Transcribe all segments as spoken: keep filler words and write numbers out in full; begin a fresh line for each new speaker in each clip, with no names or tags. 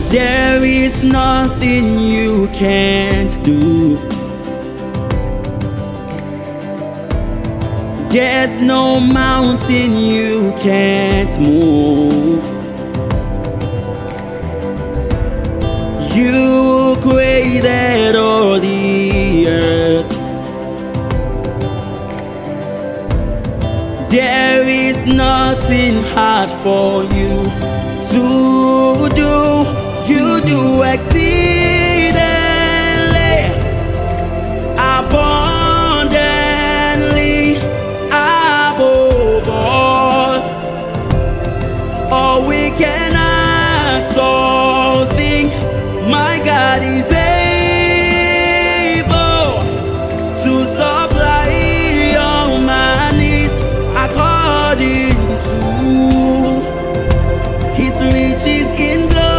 There is nothing you can't do. There's no mountain you can't move. You created all the earth. There is nothing hard for you to do. You do exceedingly, abundantly, above all, all we can ask or think. My God is able to supply all my needs according to His riches in glory.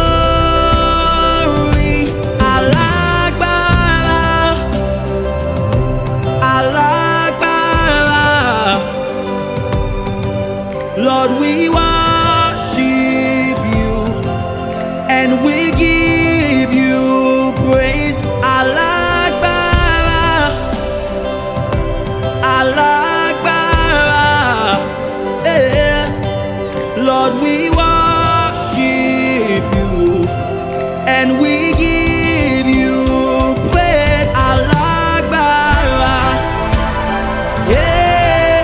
Alagbara, Alagbara. Lord, we worship you and we give you praise. Alagbara, Alagbara, eh. Lord, we worship you and we give you praise. Alagbara, yeah.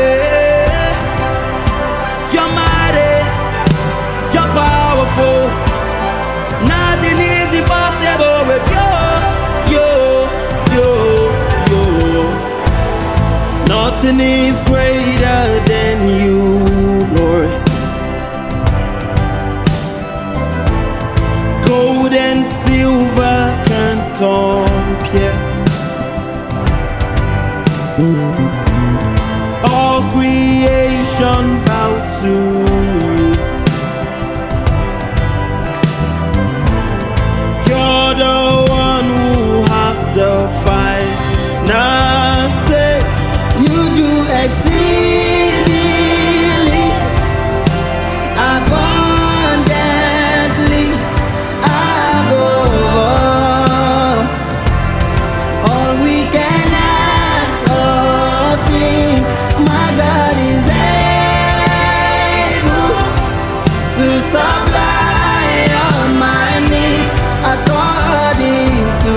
You're mighty, you're powerful. Nothing is impossible with you, you, you, you. Nothing is greater than you, Lord. Gold and silver can't compare. All creation bow to you. You're the one who has the final say. You do exceedingly, abundantly, above all, all we can ask or think. My God is able to supply all my needs according to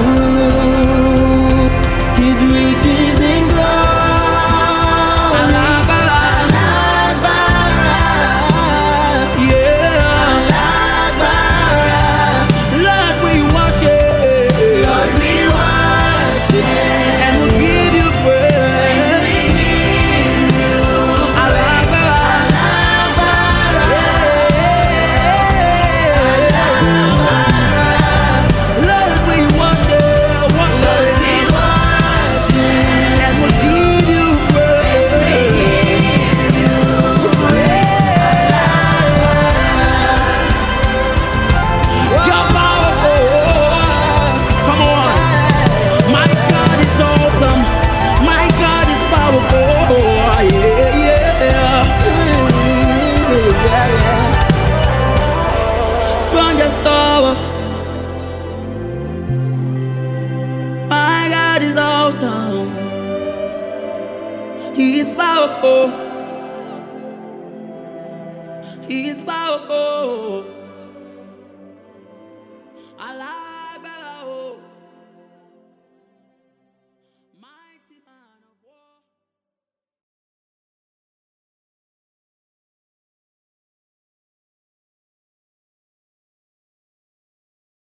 His riches in glory. Alagbara, yeah. Alagbara. Lord, we worship. Lord, we worship. And we give you praise. Alagbara, Lord, we worship, worship. And we give you praise. You're powerful. Come on. My God is awesome. My God is powerful. Yeah, yeah. Yeah, yeah. Strongest tower. My God is awesome. He is powerful. He is powerful.